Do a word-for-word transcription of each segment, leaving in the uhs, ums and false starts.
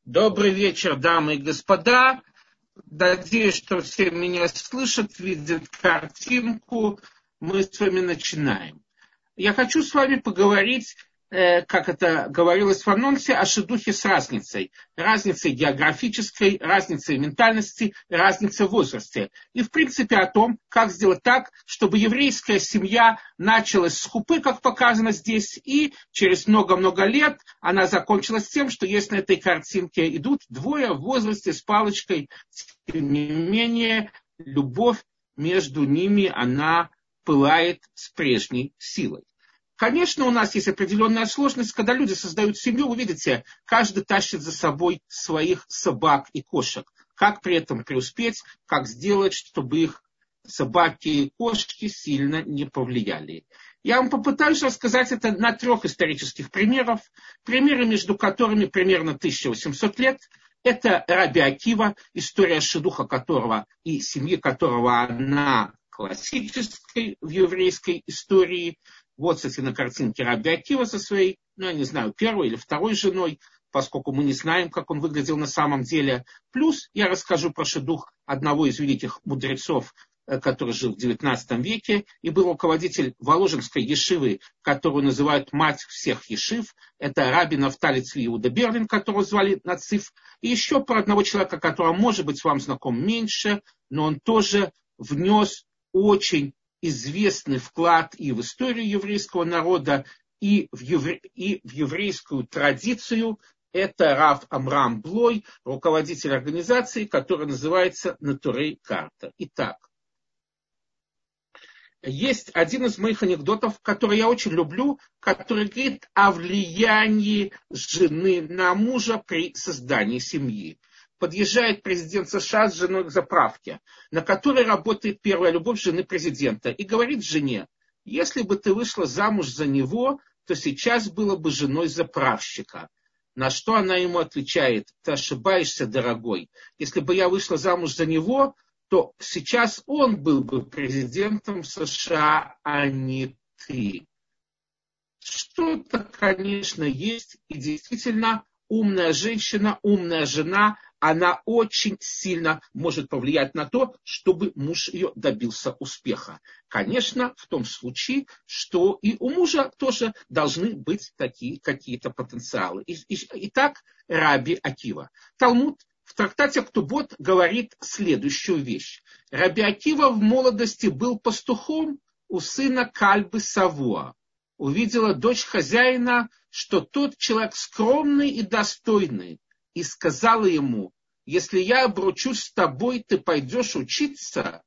Добрый вечер, дамы и господа. Надеюсь, что все меня слышат, видят картинку. Мы с вами начинаем. Я хочу с вами поговорить, э, как это говорилось в анонсе, о шидухе с разницей. Разницей географической, разницей ментальности, разницей в возрасте. И, в принципе, о том, как сделать так, чтобы еврейская семья началась с хупы, как показано здесь, и через много-много лет она закончилась тем, что есть на этой картинке идут двое в возрасте с палочкой. Тем не менее, любовь между ними, она пылает с прежней силой. Конечно, у нас есть определенная сложность, когда люди создают семью, вы видите, каждый тащит за собой своих собак и кошек. Как при этом преуспеть, как сделать, чтобы их собаки и кошки сильно не повлияли. Я вам попытаюсь рассказать это на трех исторических примерах, примеры между которыми примерно тысяча восемьсот лет. Это Раби Акива, история шидуха которого и семьи которого она классической в еврейской истории. Вот, кстати, на картинке Раби Акива со своей, ну, я не знаю, первой или второй женой, поскольку мы не знаем, как он выглядел на самом деле. Плюс я расскажу про шидух одного из великих мудрецов, который жил в девятнадцатом веке и был руководитель Воложенской ешивы, которую называют мать всех ешив. Это раби Нафтали Цви Иуда Берлин, которого звали Нациф. И еще про одного человека, которого, может быть, вам знаком меньше, но он тоже внес очень известный вклад и в историю еврейского народа, и в, евре... и в еврейскую традицию. Это Рав Амрам Блой, руководитель организации, которая называется Натурей Карта. Итак, есть один из моих анекдотов, который я очень люблю, который говорит о влиянии жены на мужа при создании семьи. Подъезжает президент США с женой к заправке, на которой работает первая любовь жены президента, и говорит жене: если бы ты вышла замуж за него, то сейчас была бы женой заправщика. На что она ему отвечает: ты ошибаешься, дорогой. Если бы я вышла замуж за него, то сейчас он был бы президентом США, а не ты. Что-то, конечно, есть, и действительно умная женщина, умная жена, она очень сильно может повлиять на то, чтобы муж ее добился успеха. Конечно, в том случае, что и у мужа тоже должны быть такие какие-то потенциалы. Итак, Раби Акива. Талмуд в трактате Ктубот говорит следующую вещь. Раби Акива в молодости был пастухом у сына Кальбы Савуа. Увидела дочь хозяина, что тот человек скромный и достойный, и сказала ему: если я обручусь с тобой, ты пойдешь учиться?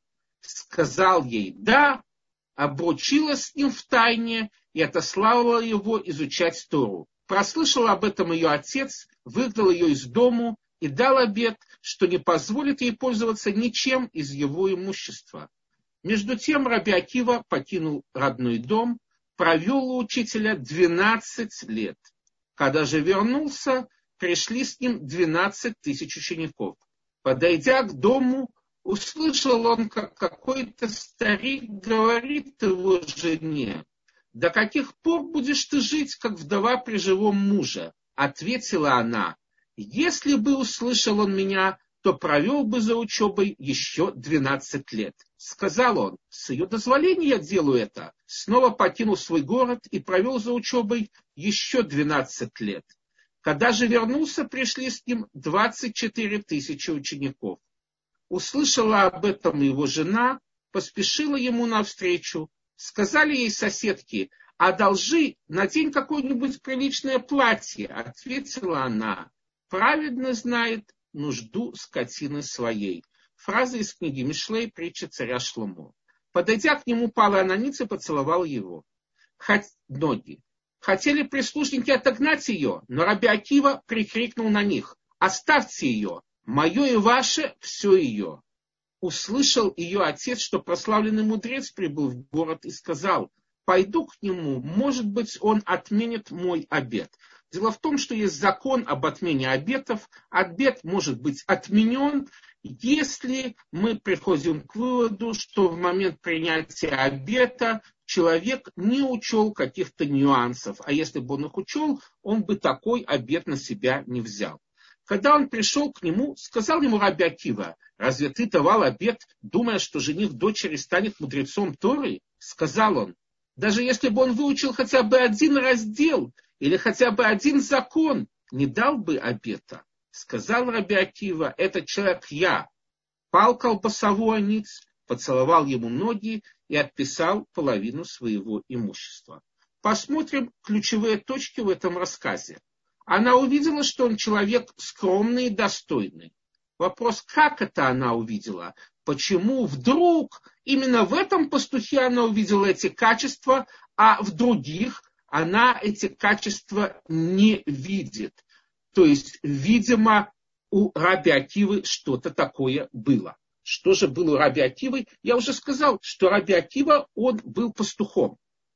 Сказал ей: да, обручилась с ним втайне и отослала его изучать Тору. Прослышал об этом ее отец, выгнал ее из дому и дал обет, что не позволит ей пользоваться ничем из его имущества. Между тем Раби Акива покинул родной дом, провел у учителя двенадцать лет. Когда же вернулся, пришли с ним двенадцать тысяч учеников. Подойдя к дому, услышал он, как какой-то старик говорит его жене: до каких пор будешь ты жить, как вдова при живом муже? Ответила она: если бы услышал он меня, то провел бы за учебой еще двенадцать лет. Сказал он: с ее дозволения я делаю это. Снова покинул свой город и провел за учебой еще двенадцать лет. Когда же вернулся, пришли с ним двадцать четыре тысячи учеников. Услышала об этом его жена, поспешила ему навстречу. Сказали ей соседки: одолжи, надень какое-нибудь приличное платье. Ответила она: праведно знает нужду скотины своей. Фраза из книги Мишлей, притча царя Шломо. Подойдя к нему, пала на ниц и поцеловал его. Хоть ноги. Хотели прислужники отогнать ее, но Раби Акива прикрикнул на них: оставьте ее, мое и ваше, все ее. Услышал ее отец, что прославленный мудрец прибыл в город, и сказал: пойду к нему, может быть, он отменит мой обет. Дело в том, что есть закон об отмене обетов. Обет может быть отменен, если мы приходим к выводу, что в момент принятия обета человек не учел каких-то нюансов. А если бы он их учел, он бы такой обет на себя не взял. Когда он пришел к нему, сказал ему Раби Акива: разве ты давал обет, думая, что жених дочери станет мудрецом Торы? Сказал он: даже если бы он выучил хотя бы один раздел или хотя бы один закон, не дал бы обета. Сказал Раби Акива: этот человек я. Пал колбасовой ниц, поцеловал ему ноги и отписал половину своего имущества. Посмотрим ключевые точки в этом рассказе. Она увидела, что он человек скромный и достойный. Вопрос, как это она увидела? Почему вдруг именно в этом пастухе она увидела эти качества, а в других она эти качества не видит? То есть, видимо, у Раби Акивы что-то такое было. Что же было у Раби Акивы? Я уже сказал, что Раби Акива, он был пастухом.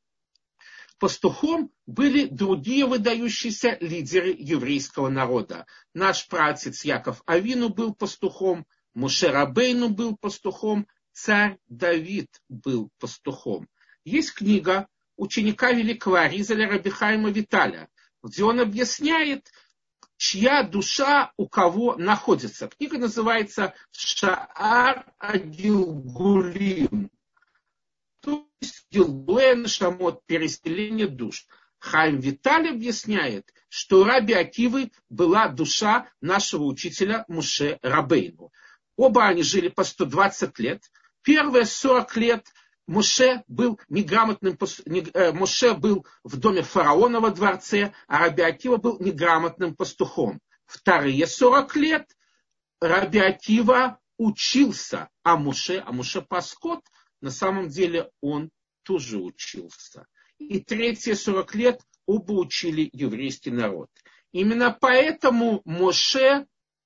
Пастухом были другие выдающиеся лидеры еврейского народа. Наш праотец Яков Авину был пастухом, Моше Рабейну был пастухом, царь Давид был пастухом. Есть книга ученика великого Аризаля Раби Хаима Виталя, где он объясняет, чья душа у кого находится. Книга называется «Шаар а-Гилгулим». То есть Гилгулен Шамот, переселение душ. Хаим Виталь объясняет, что у Раби Акивы была душа нашего учителя Моше Рабейну. Оба они жили по сто двадцать лет. Первые сорок лет Моше был неграмотным, Моше был в доме фараона во дворце, а Раби Акива был неграмотным пастухом. Вторые сорок лет Раби Акива учился, а Моше, а Моше паскот, на самом деле он тоже учился. И третьи сорок лет оба учили еврейский народ. Именно поэтому Моше,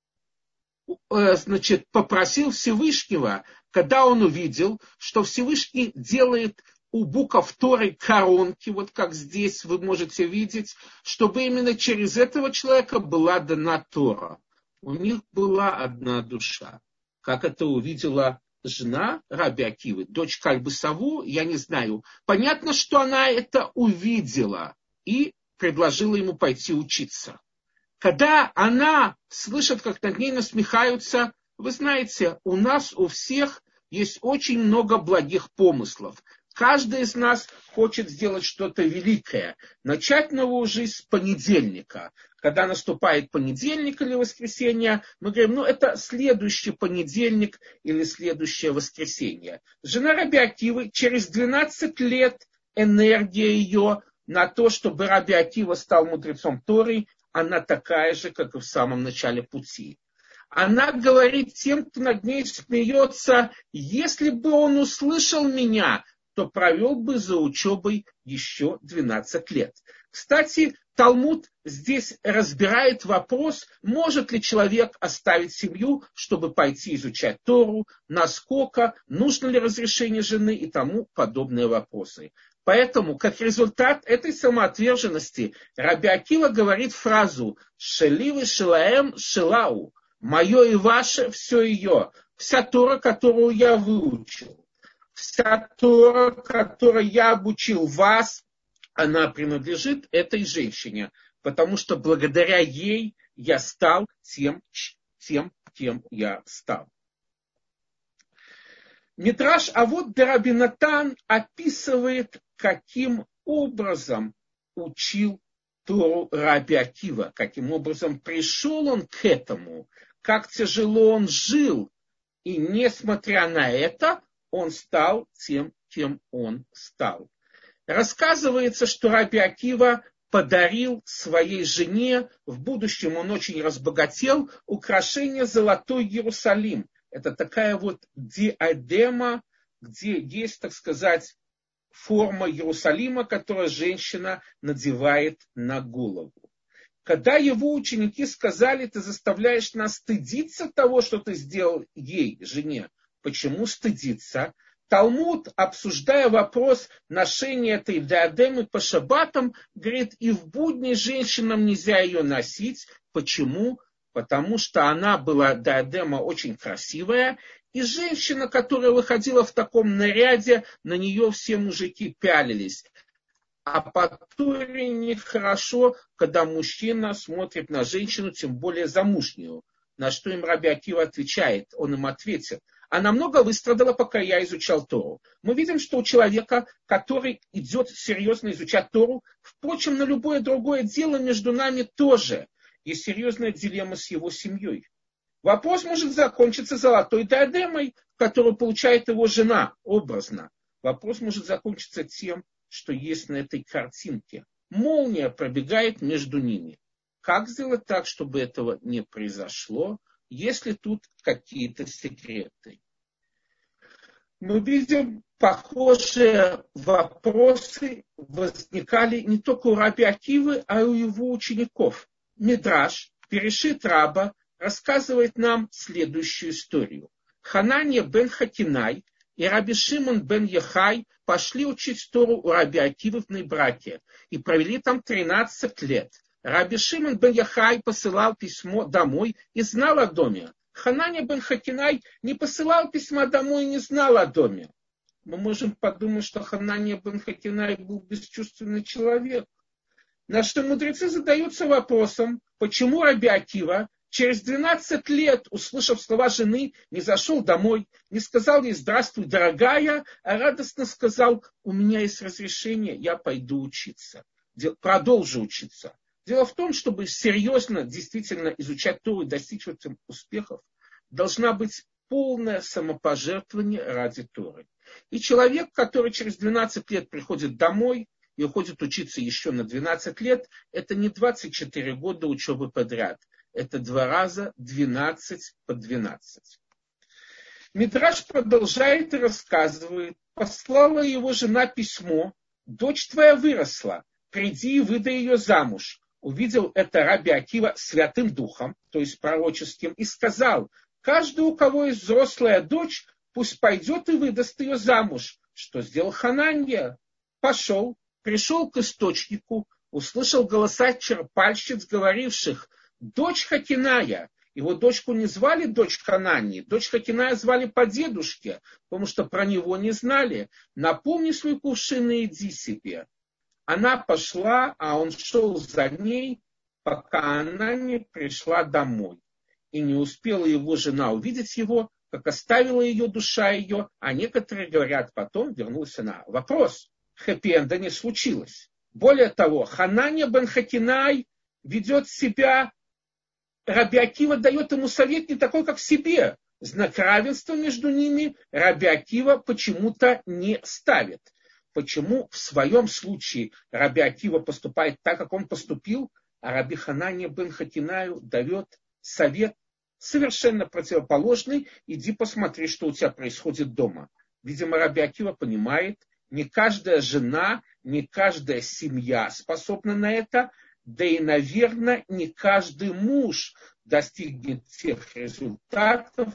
значит, попросил Всевышнего, когда он увидел, что Всевышний делает у букв Торы коронки, вот как здесь вы можете видеть, чтобы именно через этого человека была дана Тора. У них была одна душа. Как это увидела жена Раби Акивы, дочь Кальбы Саву, я не знаю. Понятно, что она это увидела и предложила ему пойти учиться. Когда она слышит, как над ней насмехаются, вы знаете, у нас у всех есть очень много благих помыслов. Каждый из нас хочет сделать что-то великое. Начать новую жизнь с понедельника. Когда наступает понедельник или воскресенье, мы говорим, ну это следующий понедельник или следующее воскресенье. Жена Раби Акивы через двенадцать лет энергия ее на то, чтобы Раби Акива стал мудрецом Торы, она такая же, как и в самом начале пути. Она говорит тем, кто над ней смеется, если бы он услышал меня, то провел бы за учебой еще двенадцать лет. Кстати, Талмуд здесь разбирает вопрос, может ли человек оставить семью, чтобы пойти изучать Тору, насколько, нужно ли разрешение жены и тому подобные вопросы. Поэтому, как результат этой самоотверженности, Раби Акива говорит фразу «Шеливы шелаэм шелау», «Мое и ваше, все ее», вся Тора, которую я выучил. Вся Тора, которой я обучил вас, она принадлежит этой женщине, потому что благодаря ей я стал тем, тем кем я стал. Мидраш Авот де Раби Натан описывает, каким образом учил Тору Раби Акива, каким образом пришел он к этому, как тяжело он жил, и несмотря на это, он стал тем, кем он стал. Рассказывается, что Раби Акива подарил своей жене, в будущем он очень разбогател, украшение «Золотой Иерусалим». Это такая вот диадема, где есть, так сказать, форма Иерусалима, которую женщина надевает на голову. Когда его ученики сказали, ты заставляешь нас стыдиться того, что ты сделал ей, жене. Почему стыдиться? Талмуд, обсуждая вопрос ношения этой диадемы по шаббатам, говорит, и в будни женщинам нельзя ее носить. Почему? Потому что она была, диадема, очень красивая, и женщина, которая выходила в таком наряде, на нее все мужики пялились. А по Торе нехорошо, когда мужчина смотрит на женщину, тем более замужнюю. На что им Раби Акива отвечает? Он им ответил: она много выстрадала, пока я изучал Тору. Мы видим, что у человека, который идет серьезно изучать Тору, впрочем, на любое другое дело между нами тоже есть серьезная дилемма с его семьей. Вопрос может закончиться золотой диадемой, которую получает его жена, образно. Вопрос может закончиться тем, что есть на этой картинке. Молния пробегает между ними. Как сделать так, чтобы этого не произошло, если тут какие-то секреты? Мы видим, похожие вопросы возникали не только у Раби Акивы, а и у его учеников. Мидраш, Перешит Раба, рассказывает нам следующую историю. Ханания бен Хакинай и Раби Шимон бен Яхай пошли учить Тору у Раби Акивы в Нейбраке и провели там тринадцать лет. Раби Шимон бен Яхай посылал письмо домой и знал о доме. Ханания бен Хакинай не посылал письма домой и не знал о доме. Мы можем подумать, что Ханания бен Хакинай был бесчувственный человек. На что мудрецы задаются вопросом, почему Раби Акива через двенадцать лет, услышав слова жены, не зашел домой, не сказал ей «Здравствуй, дорогая», а радостно сказал: «У меня есть разрешение, я пойду учиться, продолжу учиться». Дело в том, чтобы серьезно, действительно изучать Тору и достичь в этом успехов, должна быть полное самопожертвование ради Торы. И человек, который через двенадцать лет приходит домой и уходит учиться еще на двенадцать лет, это не двадцать четыре года учебы подряд. Это два раза двенадцать по двенадцать. Мидраш продолжает и рассказывает: послала его жена письмо: «Дочь твоя выросла, приди и выдай ее замуж». Увидел это Раби Акива святым духом, то есть пророческим, и сказал: каждый, у кого есть взрослая дочь, пусть пойдет и выдаст ее замуж. Что сделал Хананья? Пошел, пришел к источнику, услышал голоса черпальщиц, говоривших: дочь Хакиная. Его дочку не звали дочь Хананьи, дочь Хакиная звали по дедушке, потому что про него не знали. Напомни свой кувшин и иди себе. Она пошла, а он шел за ней, пока она не пришла домой. И не успела его жена увидеть его, как оставила ее душа ее, а некоторые говорят, потом вернулась она. Вопрос: хэппи-энда не случилось. Более того, Ханания бен Хакинай ведет себя, Раби Акива дает ему совет не такой, как себе. Знак равенства между ними Раби Акива почему-то не ставит. Почему в своем случае Раби Акива поступает так, как он поступил, а Раби Ханания бен Хакинаю дает совет совершенно противоположный: иди посмотри, что у тебя происходит дома. Видимо, Раби Акива понимает, не каждая жена, не каждая семья способна на это, да и, наверное, не каждый муж достигнет тех результатов,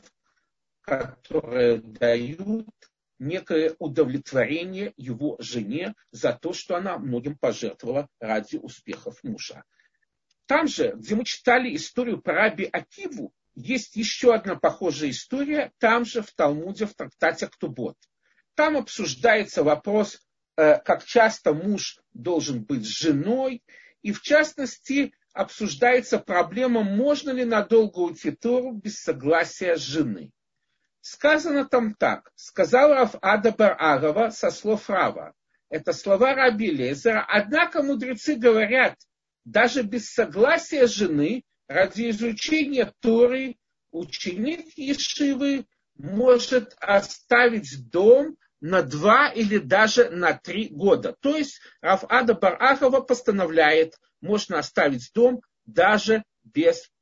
которые дают некое удовлетворение его жене за то, что она многим пожертвовала ради успехов мужа. Там же, где мы читали историю про Раби Акиву, есть еще одна похожая история, там же в Талмуде, в трактате Ктубот. Там обсуждается вопрос, как часто муж должен быть с женой, и в частности обсуждается проблема, можно ли надолго уйти Тору без согласия жены. Сказано там так: сказал Рав Ада бар Агава со слов Рава. Это слова Раби Элиэзера. Однако мудрецы говорят, даже без согласия жены, ради изучения Торы, ученик Ешивы может оставить дом на два или даже на три года. То есть Рав Ада бар Агава постановляет, можно оставить дом даже без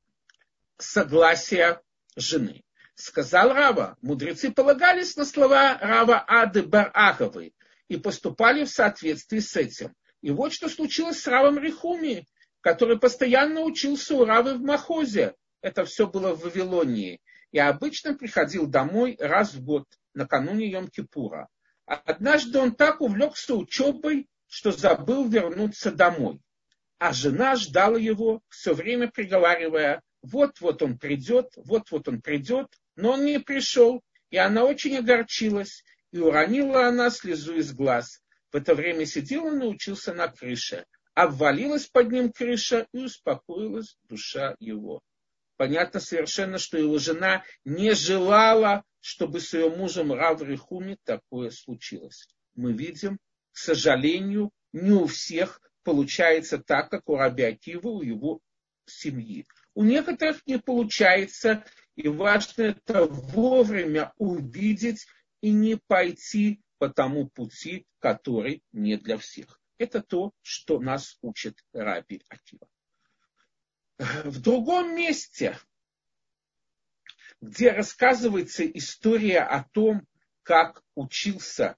согласия жены. Сказал Рава, мудрецы полагались на слова Рава Ады бар Агавы и поступали в соответствии с этим. И вот что случилось с Равом Рихуми, который постоянно учился у Равы в Махозе. Это все было в Вавилонии. И обычно приходил домой раз в год, накануне Йом-Кипура. Однажды он так увлекся учебой, что забыл вернуться домой. А жена ждала его, все время приговаривая: вот-вот он придет, вот-вот он придет. Но он не пришел, и она очень огорчилась, и уронила она слезу из глаз. В это время сидел он и учился на крыше. Обвалилась под ним крыша и успокоилась душа его. Понятно совершенно, что его жена не желала, чтобы с ее мужем Рав Рехуми такое случилось. Мы видим, к сожалению, не у всех получается так, как у Раби Акивы, у его семьи. У некоторых не получается, и важно это вовремя увидеть и не пойти по тому пути, который не для всех. Это то, что нас учит Раби Акива. В другом месте, где рассказывается история о том, как учился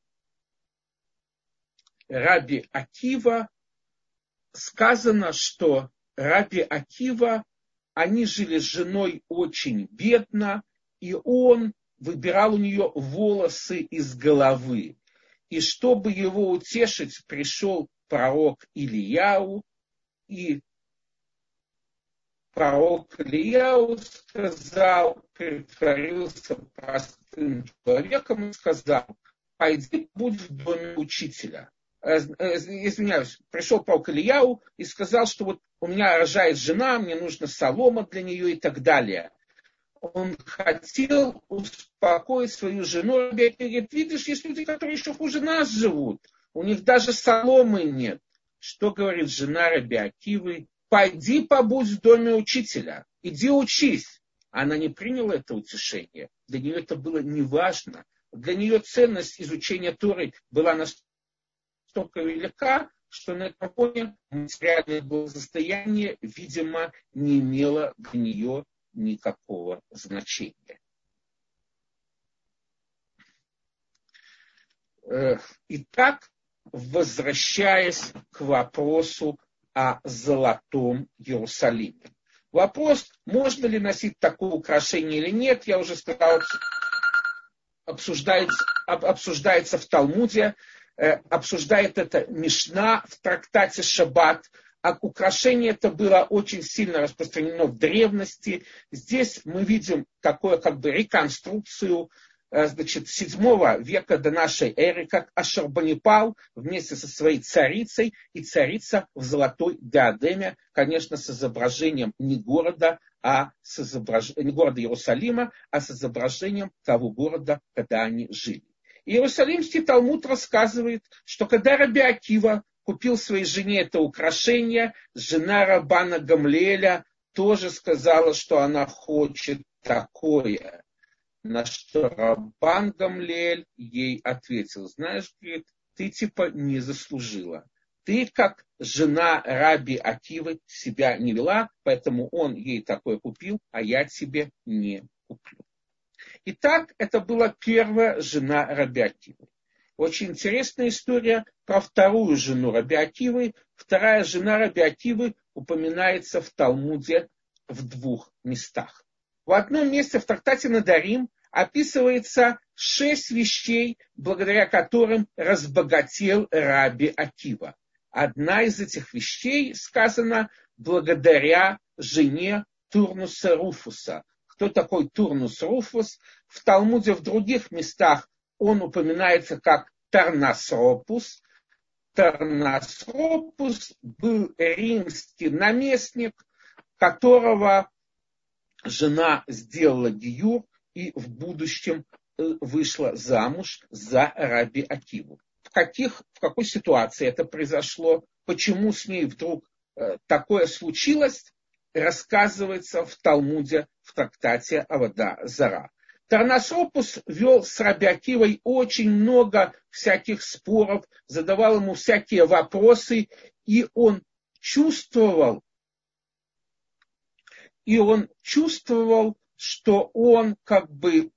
Раби Акива, сказано, что Раби Акива, они жили с женой очень бедно, и он выбирал у нее волосы из головы. И чтобы его утешить, пришел пророк Илияу, и пророк Илияу сказал, притворился простым человеком и сказал: пойди, будь в доме учителя. Извиняюсь, пришел пророк Илияу и сказал, что вот у меня рожает жена, мне нужна солома для нее и так далее. Он хотел успокоить свою жену, и говорит: видишь, есть люди, которые еще хуже нас живут, у них даже соломы нет. Что говорит жена Раби Акивы? Пойди побудь в доме учителя, иди учись. Она не приняла это утешение, для нее это было неважно. Для нее ценность изучения Торы была настолько велика, что на этом фоне материальное благосостояние, видимо, не имело для нее никакого значения. Итак, возвращаясь к вопросу о золотом Иерусалиме. Вопрос, можно ли носить такое украшение или нет, я уже сказал, обсуждается, обсуждается в Талмуде, обсуждает это Мишна в трактате Шаббат. А украшение это было очень сильно распространено в древности. Здесь мы видим такую как бы реконструкцию, значит, седьмого века до нашей эры, как Ашурбанипал вместе со своей царицей, и царица в золотой диадеме, конечно, с изображением не города, а с изображением, не города Иерусалима, а с изображением того города, когда они жили. Иерусалимский Талмуд рассказывает, что когда Раби Акива купил своей жене это украшение, жена Рабана Гамлиэля тоже сказала, что она хочет такое. На что Рабан Гамлиэль ей ответил: знаешь, говорит, ты типа не заслужила. Ты, как жена Раби Акивы, себя не вела, поэтому он ей такое купил, а я тебе не куплю. Итак, это была первая жена Раби Акивы. Очень интересная история про вторую жену Раби Акивы. Вторая жена Раби Акивы упоминается в Талмуде в двух местах. В одном месте в трактате Надарим описывается шесть вещей, благодаря которым разбогател Раби Акива. Одна из этих вещей сказана благодаря жене Турнуса Руфуса. Кто такой Турнус Руфус? В Талмуде в других местах он упоминается как Тарнасропус. Тарнасропус был римский наместник, которого жена сделала гиюр и в будущем вышла замуж за Раби Акиву. В, каких, в какой ситуации это произошло, почему с ней вдруг э, такое случилось, рассказывается в Талмуде в трактате Авода Зара. Тарнасропус вел с Раби Акивой очень много всяких споров, задавал ему всякие вопросы, и он чувствовал, и он чувствовал, что он как бы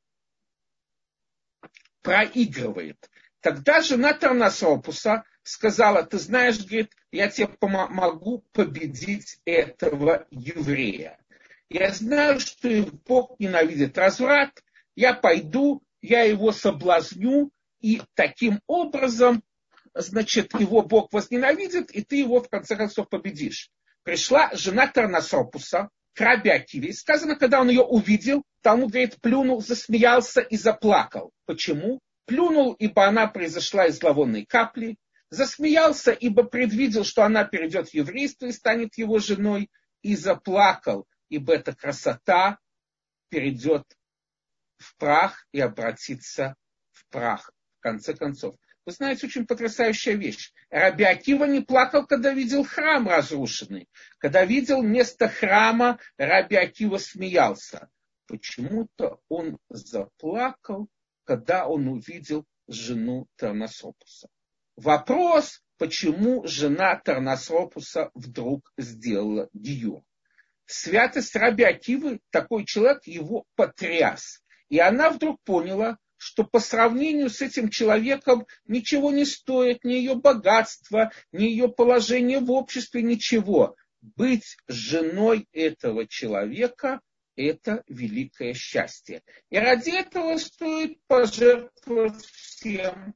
проигрывает. Тогда жена Тарнасропуса сказала: ты знаешь, говорит, я тебе помогу победить этого еврея. Я знаю, что Бог ненавидит разврат, я пойду, я его соблазню, и таким образом, значит, его Бог возненавидит, и ты его в конце концов победишь. Пришла жена Тарнасропуса к Раби Акиве. Сказано, когда он ее увидел, Талмуд говорит, плюнул, засмеялся и заплакал. Почему? Плюнул, ибо она произошла из зловонной капли. засмеялся, ибо предвидел, что она перейдет в еврейство и станет его женой, и заплакал, ибо эта красота перейдет в прах и обратится в прах, в конце концов. Вы знаете, очень потрясающая вещь. Раби Акива не плакал, когда видел храм разрушенный. Когда видел место храма, Раби Акива смеялся. Почему-то он заплакал, когда он увидел жену Терносопуса. Вопрос, почему жена Терносопуса вдруг сделала гиюр. Святость Раби Акивы, такой человек, его потряс. И она вдруг поняла, что по сравнению с этим человеком ничего не стоит, ни ее богатство, ни ее положение в обществе, ничего. Быть женой этого человека – это великое счастье. И ради этого стоит пожертвовать всем.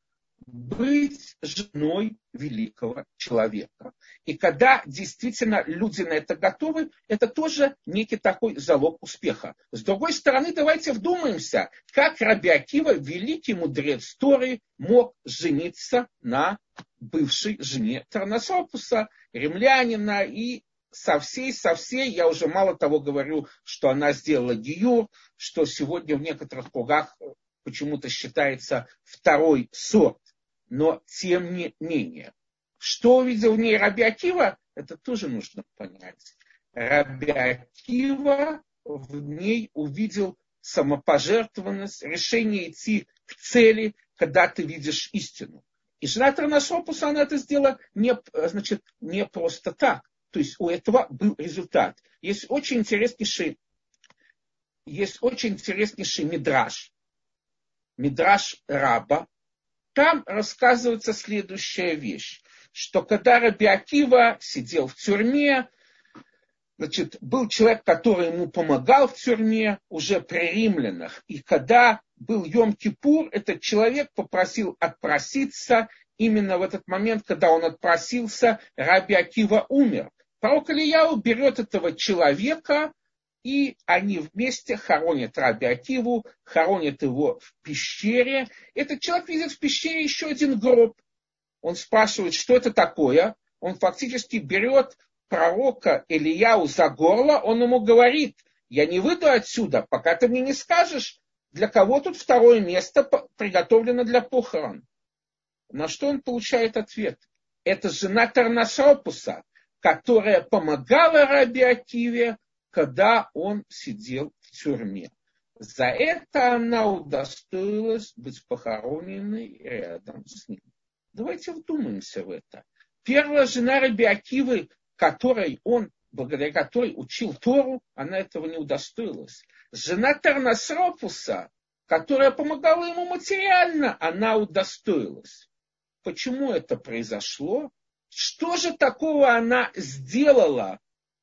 Быть женой великого человека. И когда действительно люди на это готовы, это тоже некий такой залог успеха. С другой стороны, давайте вдумаемся, как Раби Акива, великий мудрец Торы, мог жениться на бывшей жене Терносопуса, римлянина, и со всей, со всей, я уже мало того говорю, что она сделала гиюр, что сегодня в некоторых кругах почему-то считается второй сорт. Но тем не менее, что увидел в ней Раби Акива, это тоже нужно понять. Раби Акива в ней увидел самопожертвованность, решение идти к цели, когда ты видишь истину. И жена Терносопуса, она это сделала не, значит, не просто так. То есть у этого был результат. Есть очень интереснейший, есть очень интереснейший мидраш. Мидраш Раба. Там рассказывается следующая вещь, что когда Раби Акива сидел в тюрьме, значит, был человек, который ему помогал в тюрьме, уже при римлянах, и когда был Йом-Кипур, этот человек попросил отпроситься, именно в этот момент, когда он отпросился, Раби Акива умер. Пророк Илияу берет этого человека, и они вместе хоронят Раби Акиву, хоронят его в пещере. Этот человек видит в пещере еще один гроб. Он спрашивает, что это такое. Он фактически берет пророка Илияу за горло. Он ему говорит, я не выйду отсюда, пока ты мне не скажешь, для кого тут второе место приготовлено для похорон. На что он получает ответ. Это жена Терносопуса, которая помогала Раби Акиве, когда он сидел в тюрьме. За это она удостоилась быть похороненной рядом с ним. Давайте вдумаемся в это. Первая жена Раби Акивы, которой он, благодаря которой учил Тору, она этого не удостоилась. Жена Терносопуса, которая помогала ему материально, она удостоилась. Почему это произошло? Что же такого она сделала,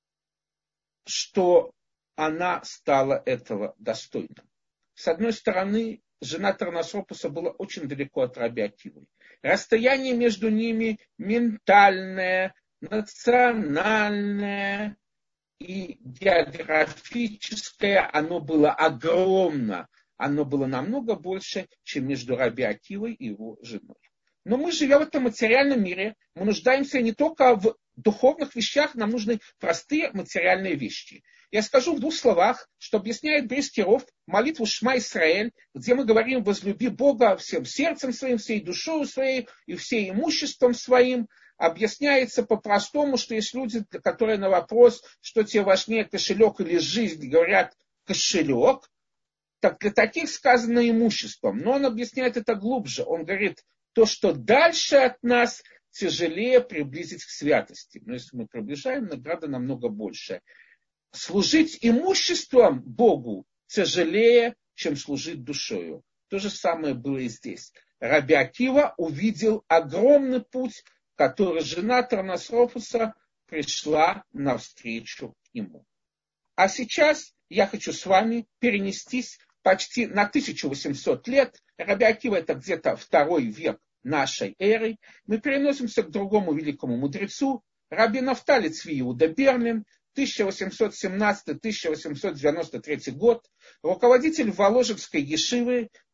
что она стала этого достойна? С одной стороны, жена Терносопуса была очень далеко от Раби Акивы. Расстояние между ними ментальное, национальное и географическое, оно было огромно. Оно было намного больше, чем между Раби Акивой и его женой. Но мы живем в этом материальном мире, мы нуждаемся не только в духовных вещах, нам нужны простые материальные вещи. Я скажу в двух словах, что объясняет Брейский Ров молитву Шма Исраэль, где мы говорим «возлюби Бога всем сердцем своим, всей душой своей и всем имуществом своим». Объясняется по-простому, что есть люди, которые на вопрос, что тебе важнее, кошелек или жизнь, говорят кошелек. Так для таких сказано имуществом. Но он объясняет это глубже. Он говорит, то, что дальше от нас, тяжелее приблизить к святости. Но если мы приближаем, награда намного больше. Служить имуществом Богу тяжелее, чем служить душою. То же самое было и здесь. Раби Акива увидел огромный путь, который жена Терносопуса пришла навстречу ему. А сейчас я хочу с вами перенестись почти на тысячу восемьсот лет. Раби Акива это где-то второй век нашей эры. Мы переносимся к другому великому мудрецу, Раби Нафтали Цви Иуда Берлин, тысяча восемьсот семнадцатый - тысяча восемьсот девяносто третий год, руководитель Воложенской ешивы,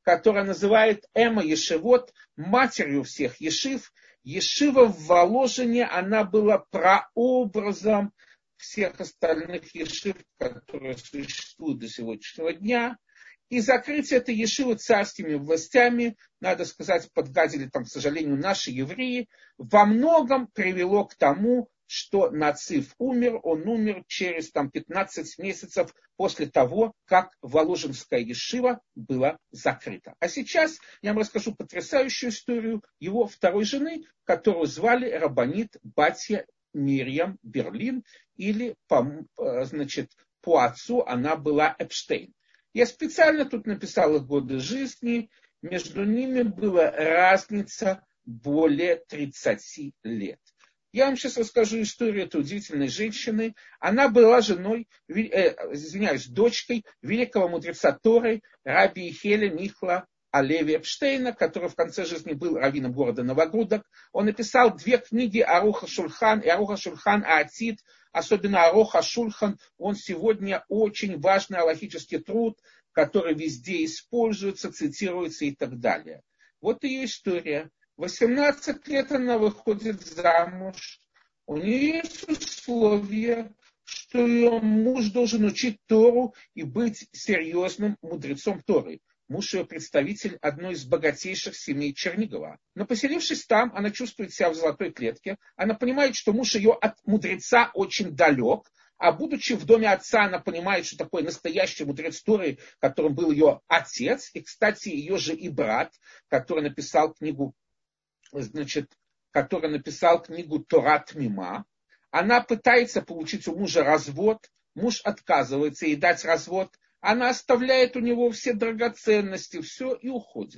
которая называет Эма Ешивот, матерью всех ешив. Ешива в Воложине, она была прообразом всех остальных ешив, которые существуют до сегодняшнего дня. И закрытие этой ешивы царскими властями, надо сказать, подгадили там, к сожалению, наши евреи, во многом привело к тому, что Нацив умер. Он умер через там, пятнадцать месяцев после того, как Воложенская ешива была закрыта. А сейчас я вам расскажу потрясающую историю его второй жены, которую звали рабанит Батья Мирьям Берлин, или по, значит, по отцу она была Эпштейн. Я специально тут написал их годы жизни, между ними была разница более тридцати лет. Я вам сейчас расскажу историю этой удивительной женщины. Она была женой, э, извиняюсь, дочкой великого мудреца Торы раби Ихеля Михла Алеви Эпштейна, который в конце жизни был раввином города Новогрудок. Он написал две книги Аруха Шульхан и Аруха Шульхан Аатид, особенно Аруха Шульхан. Он сегодня очень важный алахический труд, который везде используется, цитируется и так далее. Вот ее история. восемнадцать лет она выходит замуж. У нее есть условия, что ее муж должен учить Тору и быть серьезным мудрецом Торы. Муж ее представитель одной из богатейших семей Чернигова. Но поселившись там, она чувствует себя в золотой клетке. Она понимает, что муж ее от мудреца очень далек. А будучи в доме отца, она понимает, что такое настоящий мудрец Торы, которым был ее отец. И, кстати, ее же и брат, который написал книгу, значит, который написал книгу Торат Мима. Она пытается получить у мужа развод. Муж отказывается ей дать развод. Она оставляет у него все драгоценности, все и уходит.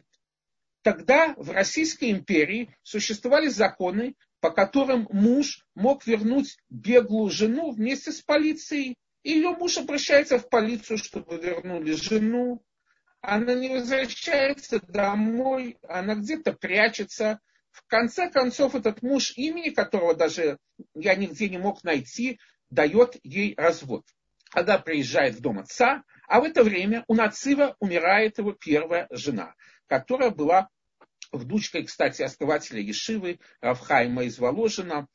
Тогда в Российской империи существовали законы, по которым муж мог вернуть беглую жену вместе с полицией. И ее муж обращается в полицию, чтобы вернули жену. Она не возвращается домой, она где-то прячется. В конце концов, этот муж, имени которого даже я нигде не мог найти, дает ей развод. Она приезжает в дом отца, а в это время у Нацива умирает его первая жена, которая была внучкой, кстати, основателя Ешивы Рав Хаима из Воложина,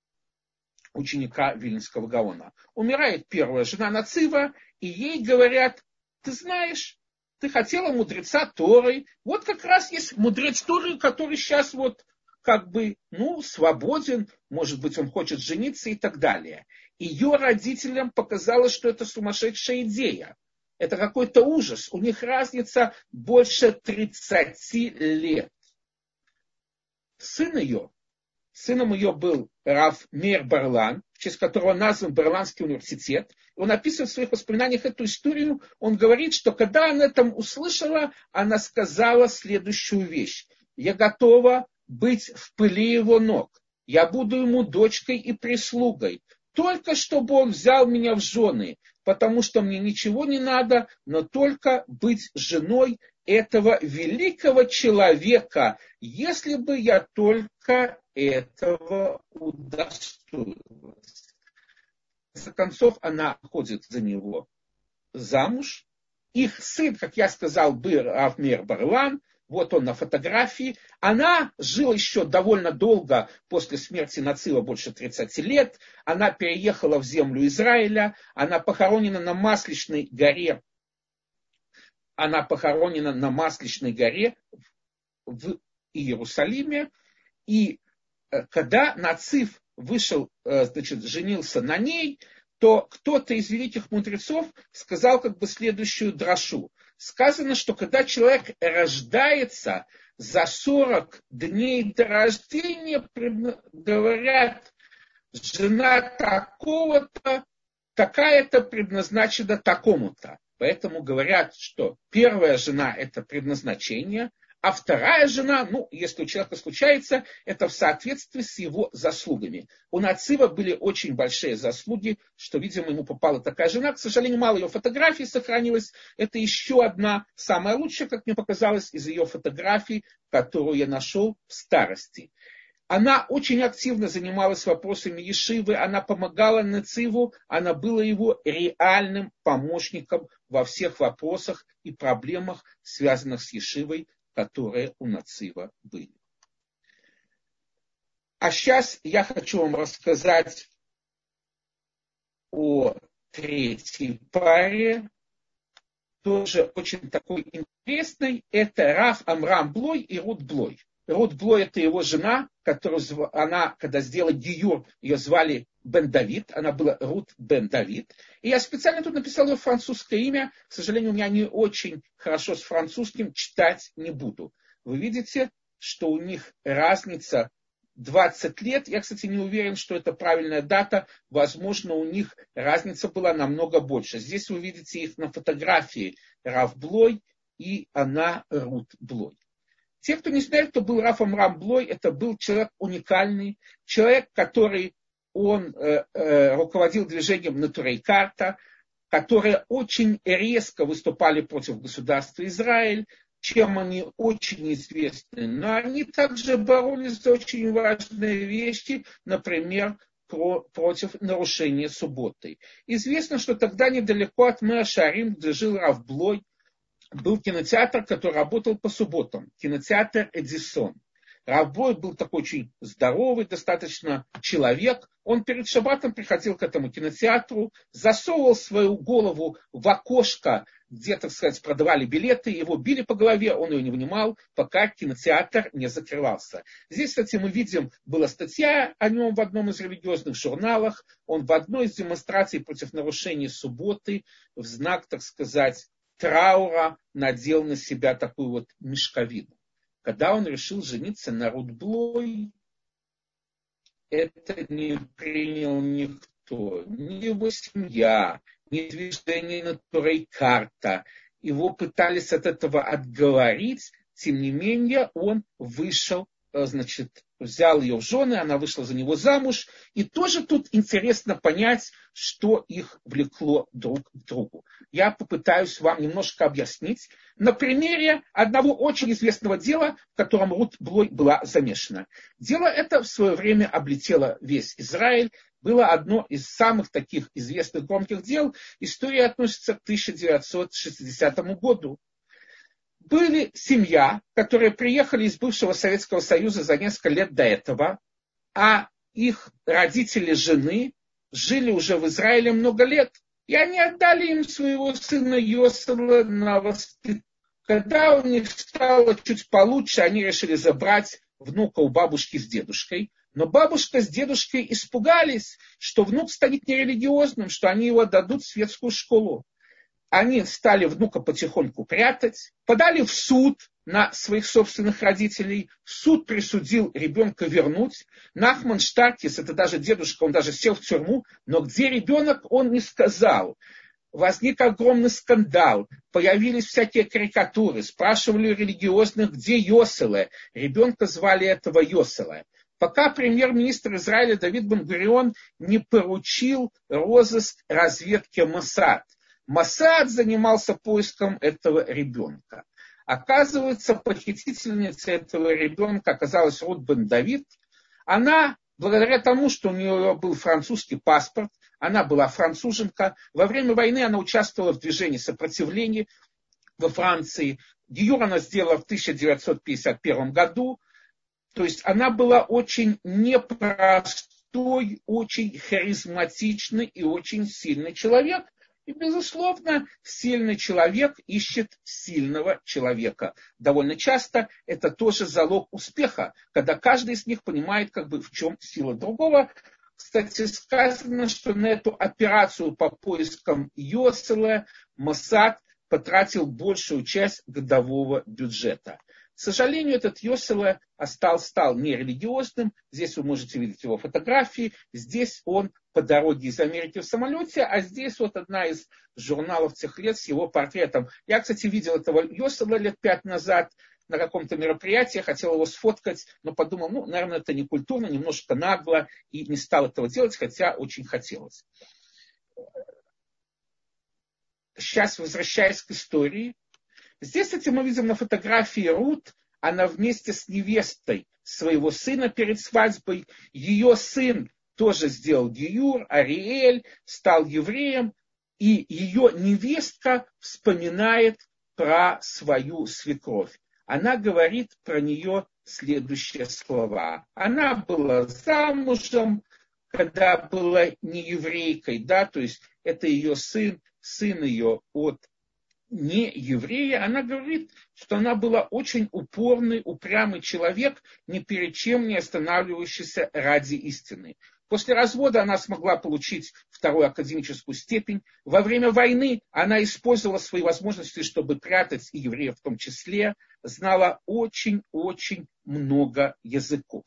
ученика Вильнского Гаона. Умирает первая жена Нацива, и ей говорят: ты знаешь, ты хотела мудреца Торы, вот как раз есть мудрец Торы, который сейчас вот как бы, ну, свободен, может быть, он хочет жениться и так далее. Ее родителям показалось, что это сумасшедшая идея. Это какой-то ужас. У них разница больше тридцати лет. Сын ее, сыном ее был Рав Мейр Барлан, в честь которого назван Барланский университет. Он описывает в своих воспоминаниях эту историю. Он говорит, что когда она это услышала, она сказала следующую вещь: я готова быть в пыли его ног. Я буду ему дочкой и прислугой. Только чтобы он взял меня в жены, потому что мне ничего не надо, но только быть женой этого великого человека, если бы я только этого удостоилась. В конце концов, она ходит за него замуж. Их сын, как я сказал, был Рав Мейр Барлан. Вот он на фотографии. Она жила еще довольно долго после смерти Нацива, больше тридцати лет. Она переехала в землю Израиля. Она похоронена на Масличной горе. Она похоронена на Масличной горе в Иерусалиме. И когда Нацив вышел, значит, женился на ней, то кто-то из великих мудрецов сказал как бы следующую дрошу. Сказано, что когда человек рождается, за сорок дней до рождения говорят: жена такого-то, такая-то предназначена такому-то. Поэтому говорят, что первая жена – это предназначение, а вторая жена, ну, если у человека случается, это в соответствии с его заслугами. У Нацива были очень большие заслуги, что, видимо, ему попала такая жена. К сожалению, мало ее фотографий сохранилось. Это еще одна, самая лучшая, как мне показалось, из ее фотографий, которую я нашел в старости. Она очень активно занималась вопросами ешивы, она помогала Нециву, она была его реальным помощником во всех вопросах и проблемах, связанных с ешивой, которые у Нецива были. А сейчас я хочу вам рассказать о третьей паре, тоже очень такой интересной. Это Рав Амрам Блой и Рут Блой. Рут Блой — это его жена, которую она, когда сделала гиюр, ее звали Бен Давид, она была Рут Бен Давид. И я специально тут написал ее французское имя. К сожалению, у меня не очень хорошо с французским, читать не буду. Вы видите, что у них разница двадцать лет. Я, кстати, не уверен, что это правильная дата. Возможно, у них разница была намного больше. Здесь вы видите их на фотографии Рав Блой и она Рут Блой. Те, кто не знает, кто был Рав Амрам Блой, это был человек уникальный, человек, который он э, э, руководил движением Натурей Карта, которые очень резко выступали против государства Израиль, чем они очень известны. Но они также боролись за очень важные вещи, например, про, против нарушения субботы. Известно, что тогда недалеко от Меа Шаарим, где жил Рав Блой, был кинотеатр, который работал по субботам. Кинотеатр Эдисон. Рав Блой был такой очень здоровый, достаточно человек. Он перед шаббатом приходил к этому кинотеатру, засовывал свою голову в окошко, где, так сказать, продавали билеты, его били по голове, он ее не вынимал, пока кинотеатр не закрывался. Здесь, кстати, мы видим, была статья о нем в одном из религиозных журналах. Он в одной из демонстраций против нарушения субботы в знак, так сказать, траура надел на себя такую вот мешковину. Когда он решил жениться на Рут Блой, это не принял никто, ни его семья, ни движение Натурей Карта. Его пытались от этого отговорить, тем не менее он вышел, значит, взял ее в жены, она вышла за него замуж. И тоже тут интересно понять, что их влекло друг к другу. Я попытаюсь вам немножко объяснить на примере одного очень известного дела, в котором Рут Блой была замешана. Дело это в свое время облетело весь Израиль. Было одно из самых таких известных громких дел. История относится к тысяча девятьсот шестидесятому году. Были семья, которые приехали из бывшего Советского Союза за несколько лет до этого, а их родители жены жили уже в Израиле много лет, и они отдали им своего сына Йосела на воспитание. Когда у них стало чуть получше, они решили забрать внука у бабушки с дедушкой, но бабушка с дедушкой испугались, что внук станет нерелигиозным, что они его отдадут в светскую школу. Они стали внука потихоньку прятать, подали в суд на своих собственных родителей. Суд присудил ребенка вернуть. Нахман Штаркис, это даже дедушка, он даже сел в тюрьму, но где ребенок, он не сказал. Возник огромный скандал, появились всякие карикатуры, спрашивали у религиозных, где Йоселе. Ребенка звали этого Йоселе. Пока премьер-министр Израиля Давид Бен-Гурион не поручил розыск разведке Моссад. Моссад занимался поиском этого ребенка. Оказывается, похитительницей этого ребенка оказалась Рут Бен Давид. Она, благодаря тому, что у нее был французский паспорт, она была француженка, во время войны она участвовала в движении сопротивления во Франции. Гиюр она сделала в тысяча девятьсот пятьдесят первом году. То есть она была очень непростой, очень харизматичный и очень сильный человек. И, безусловно, сильный человек ищет сильного человека. Довольно часто это тоже залог успеха, когда каждый из них понимает, как бы, в чем сила другого. Кстати, сказано, что на эту операцию по поискам Йосела Моссад потратил большую часть годового бюджета. К сожалению, этот Йоселе стал, стал нерелигиозным. Здесь вы можете видеть его фотографии. Здесь он по дороге из Америки в самолете, а здесь вот одна из журналов тех лет с его портретом. Я, кстати, видел этого Йоселе лет пять назад на каком-то мероприятии, хотел его сфоткать, но подумал, ну, наверное, это не культурно, немножко нагло, и не стал этого делать, хотя очень хотелось. Сейчас, возвращаясь к истории, здесь, кстати, мы видим на фотографии Рут, она вместе с невестой своего сына перед свадьбой. Ее сын тоже сделал гиюр, Ариэль, стал евреем. И ее невестка вспоминает про свою свекровь. Она говорит про нее следующие слова. Она была замужем, когда была не еврейкой, да, то есть это ее сын, сын ее от не еврея. Она говорит, что она была очень упорный, упрямый человек, ни перед чем не останавливающийся ради истины. После развода она смогла получить вторую академическую степень. Во время войны она использовала свои возможности, чтобы прятать и евреев в том числе. Знала очень-очень много языков.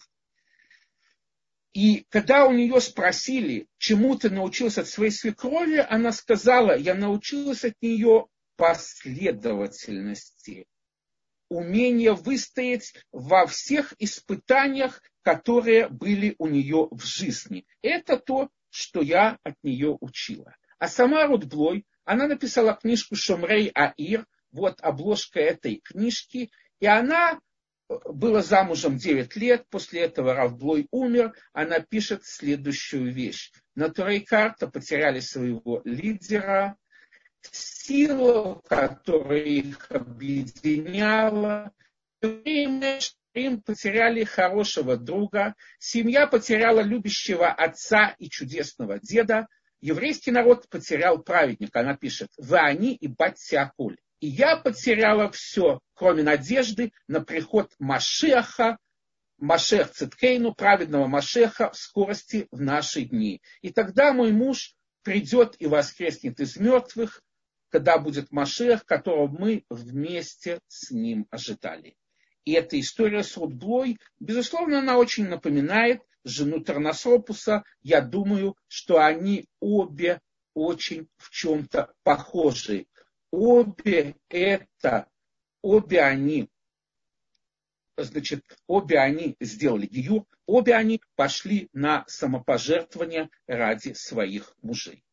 И когда у нее спросили, чему ты научилась от своей свекрови, она сказала, я научилась от нее последовательности, умение выстоять во всех испытаниях, которые были у нее в жизни. Это то, что я от нее учила. А сама Рут Блой, она написала книжку «Шомрей Аир», вот обложка этой книжки, и она была замужем девять лет, после этого Рав Блой умер, она пишет следующую вещь. Натура и карта потеряли своего лидера, сила, которая их объединяла, им потеряли хорошего друга, семья потеряла любящего отца и чудесного деда, еврейский народ потерял праведника. Она пишет, «Вы они и бать сиакуль». И я потеряла все, кроме надежды на приход Машеха, Машех Циткейну, праведного Машеха в скорости в наши дни. И тогда мой муж придет и воскреснет из мертвых, когда будет Машех, которого мы вместе с ним ожидали. И эта история с Рут Блой, безусловно, она очень напоминает жену Тарнасопуса. Я думаю, что они обе очень в чем-то похожи. Обе это, обе они, значит, обе они сделали гиюр, обе они пошли на самопожертвование ради своих мужей.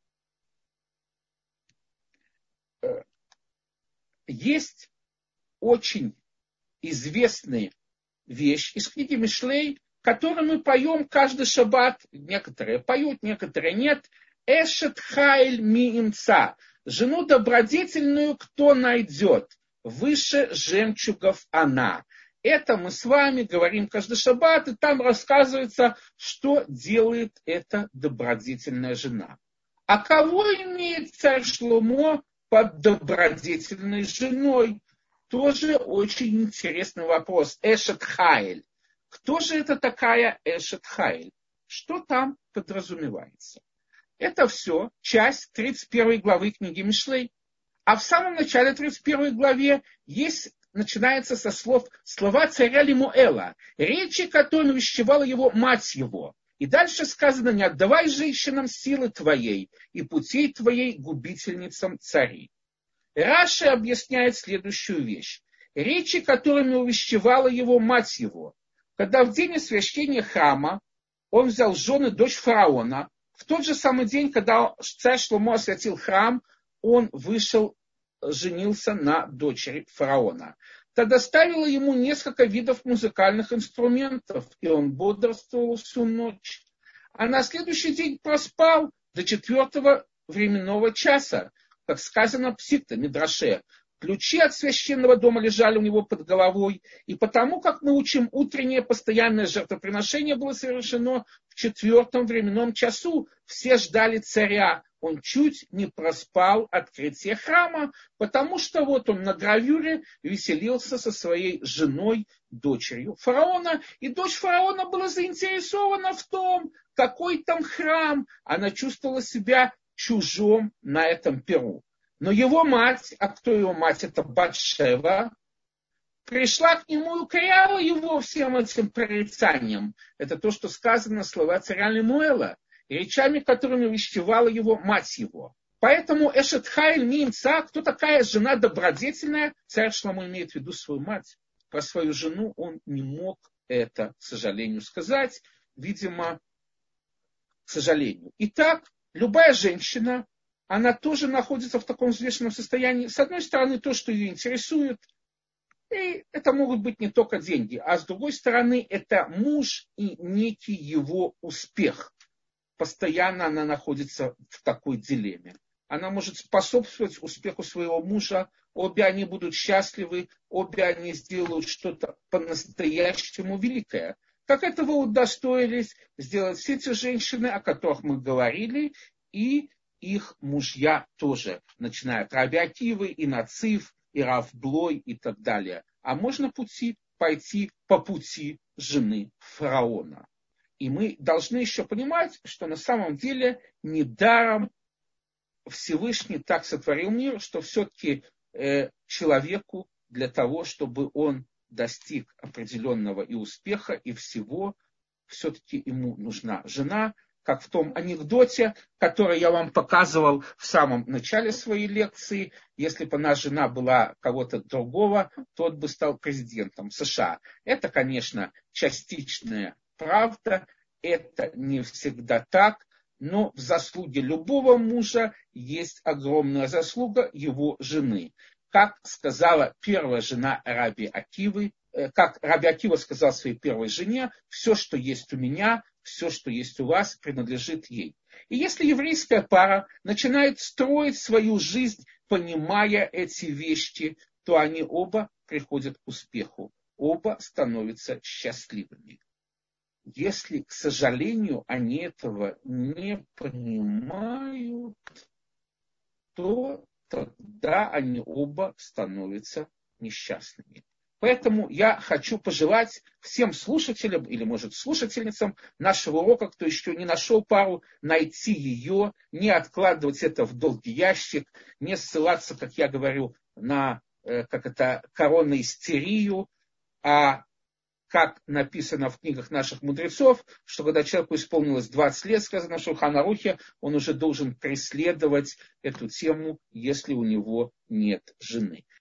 Есть очень известная вещь из книги Мишлей, которую мы поем каждый шаббат. Некоторые поют, некоторые нет. Эшет хайль ми имца. Жену добродетельную кто найдет? Выше жемчугов она. Это мы с вами говорим каждый шаббат, и там рассказывается, что делает эта добродетельная жена. А кого имеет царь Шломо под добродетельной женой? Тоже очень интересный вопрос. Эшет хайль. Кто же это такая Эшет хайль? Что там подразумевается? Это все часть тридцать первой главы книги Мишлей. А в самом начале тридцать первой главе есть, начинается со слов слова царя Лемуэла, речи, которым увещевала его мать его. И дальше сказано, не отдавай женщинам силы твоей и путей твоей губительницам царей. Раши объясняет следующую вещь. Речи, которыми увещевала его мать его. Когда в день освящения храма он взял в жены дочь фараона, в тот же самый день, когда царь Шломо освятил храм, он вышел, женился на дочери фараона. Тогда ставила ему несколько видов музыкальных инструментов, и он бодрствовал всю ночь. А на следующий день проспал до четвертого временного часа, как сказано в Псикта Мидраше. Ключи от священного дома лежали у него под головой, и потому, как мы учим, утреннее постоянное жертвоприношение было совершено в четвертом временном часу. Все ждали царя. Он чуть не проспал открытие храма, потому что вот он на гравюре веселился со своей женой, дочерью фараона, и дочь фараона была заинтересована в том, какой там храм. Она чувствовала себя чужом на этом перу. Но его мать, а кто его мать, это Батшева, пришла к нему и укоряла его всем этим прорицанием. Это то, что сказано слова царя Лемуэла, речами, которыми увещевала его мать его. Поэтому Эшет хайль ми имца, кто такая жена добродетельная, царь Шломо имеет в виду свою мать. Про свою жену он не мог это, к сожалению, сказать. Видимо, к сожалению. Итак, любая женщина, она тоже находится в таком взвешенном состоянии. С одной стороны, то, что ее интересует, И это могут быть не только деньги, а с другой стороны, это муж и некий его успех. Постоянно она находится в такой дилемме. Она может способствовать успеху своего мужа, обе они будут счастливы, обе они сделают что-то по-настоящему великое. Как этого удостоились сделать все те женщины, о которых мы говорили, и их мужья тоже, начиная от Раби Акивы, и Нацив, и Рав Блой, и так далее. А можно пути пойти по пути жены фараона. И мы должны еще понимать, что на самом деле недаром Всевышний так сотворил мир, что все-таки э, человеку для того, чтобы он достиг определенного и успеха, и всего, все-таки ему нужна жена, как в том анекдоте, который я вам показывал в самом начале своей лекции. Если бы она жена была кого-то другого, тот бы стал президентом США. Это, конечно, частичная правда, это не всегда так, но в заслуге любого мужа есть огромная заслуга его жены. Как сказала первая жена Раби Акивы, как Раби Акива сказал своей первой жене, все, что есть у меня, все, что есть у вас, принадлежит ей. И если еврейская пара начинает строить свою жизнь, понимая эти вещи, то они оба приходят к успеху, оба становятся счастливыми. Если, к сожалению, они этого не понимают, то тогда они оба становятся несчастными. Поэтому я хочу пожелать всем слушателям, или, может, слушательницам нашего урока, кто еще не нашел пару, найти ее, не откладывать это в долгий ящик, не ссылаться, как я говорю, на как это, коронную истерию, а как написано в книгах наших мудрецов, что когда человеку исполнилось двадцать лет, сказано в Шулхан Арухе, он уже должен преследовать эту тему, если у него нет жены.